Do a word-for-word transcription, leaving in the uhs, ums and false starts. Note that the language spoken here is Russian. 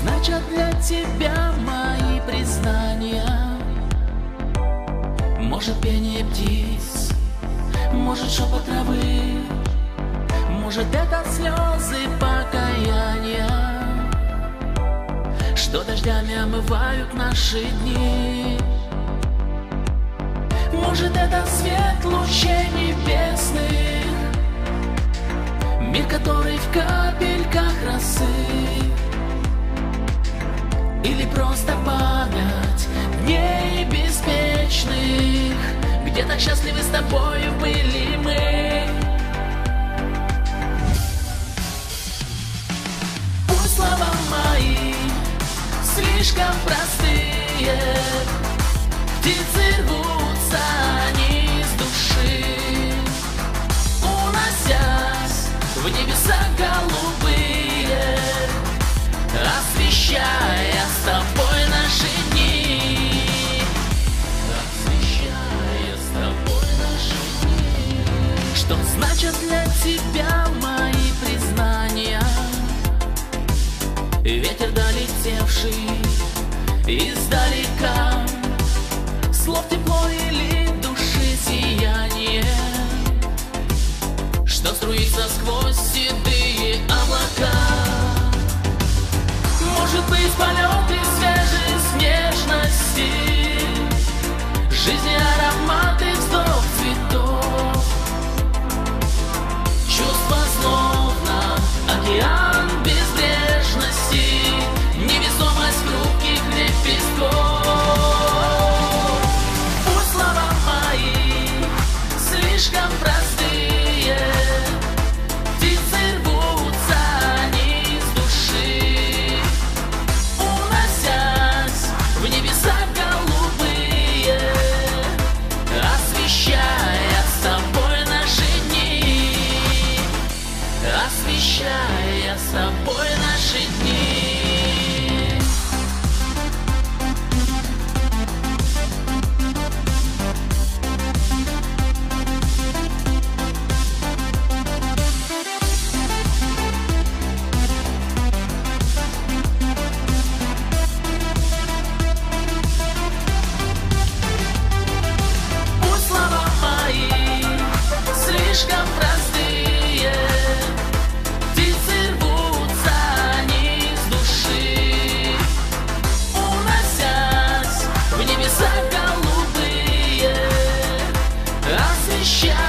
значат для тебя мои признания? Может, пение птиц, может, шепот травы, может, это слезы покаяния, что дождями омывают наши дни. Может, это свет лучей небесных, мир, который в капельках росы, или просто память дней беспечных, где так счастливы с тобою были мы. Пусть слова мои слишком простые, птицы рвутся они с души, уносясь в небеса голубые, освещая с тобой наши дни, освещая с тобой наши дни. Что значит для тебя мои признания? Ветер долетевший издалека, слов тепло или души сияние, что струится сквозь седые облака. Может быть, полеты свежесть нежности, жизни ароматы, вздох цветов, чувства словно океан безбрежности, невесомость хрупких лепестков. Пусть слова мои слишком простые, птицы рвутся они с души, уносясь в небеса голубые, освещая с тобой наши дни, освещая с тобой наши дни. Пусть слова мои слишком простые, птицы рвутся они с души, уносясь в небеса голубые, освещая